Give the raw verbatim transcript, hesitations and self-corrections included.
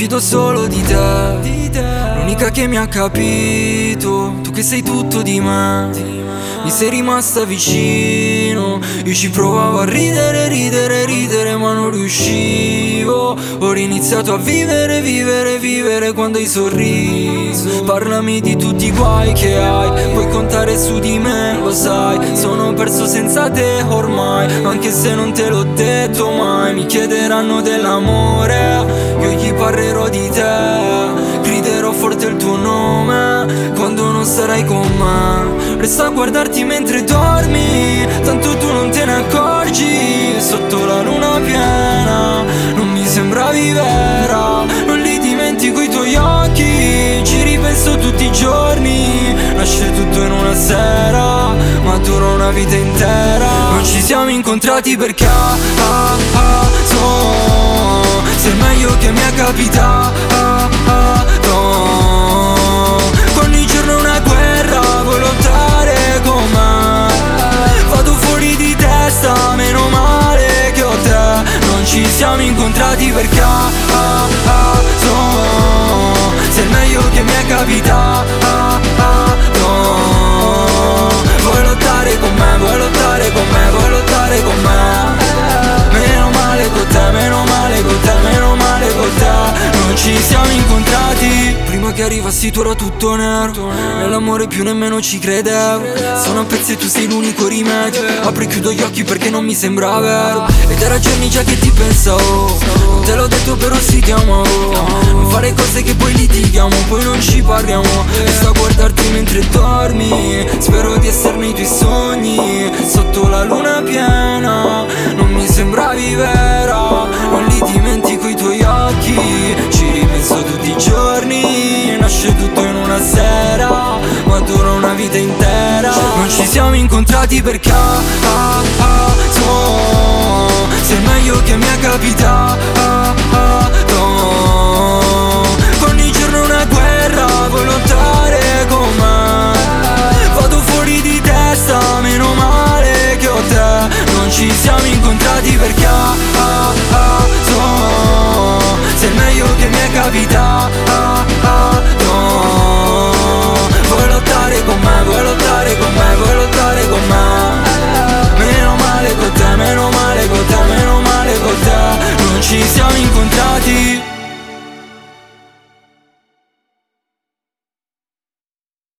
fido solo di te, di te. L'unica che mi ha capito, tu che sei tutto di me, di me. Mi sei rimasta vicino, io ci provavo a ridere, ridere, ridere ma non riuscivo. Ho iniziato a vivere, vivere, vivere quando hai sorriso. Parlami di tutti i guai che hai, puoi contare su di me, lo sai. Sono perso senza te ormai, anche se non te l'ho detto mai. Mi chiederanno dell'amore, io gli parlerò di te. Griderò forte il tuo nome quando non sarai con me. Resto a guardarti mentre dormi, tanto tu non te ne accorgi. Sotto la luna piena non mi sembravi vera. Non li dimentico i tuoi occhi, ci ripenso tutti i giorni. Nasce tutto in una sera, ma dura una vita intera. Non ci siamo incontrati per caso, sei il meglio che mi è capitato. Ogni giorno è una guerra, vuoi lottare con me. Vado fuori di testa, meno male che ho te. Non ci siamo incontrati per caso, sei il meglio che mi è capitato. Vuoi lottare con me, vuoi lottare con me, vuoi lottare con me. Meno male con te, meno male con te, meno male con te. Non ci siamo incontrati, prima che arrivassi tu era tutto nero. Nell'amore più nemmeno ci credevo. Sono a pezzi e tu sei l'unico rimedio. Apro e chiudo gli occhi perché non mi sembra vero. Ed era giorni già che ti pensavo, non te l'ho detto però sì ti amo. Non fare cose che poi litighiamo, poi non ci parliamo. Resto a guardarti mentre dormi, spero di essere nei tuoi sogni. Sotto la luna piena non mi sembravi vera. Non li dimentico i tuoi occhi, ci ripenso tutti i giorni. Nasce tutto in una sera, ma dura una vita intera. Non ci siamo incontrati per caso, sei il meglio che mi è capitato. Ogni giorno è una guerra, vuoi lottare con me. Vado fuori di testa, meno male che ho te. Non ci siamo incontrati per caso, sei il meglio che mi è capitato.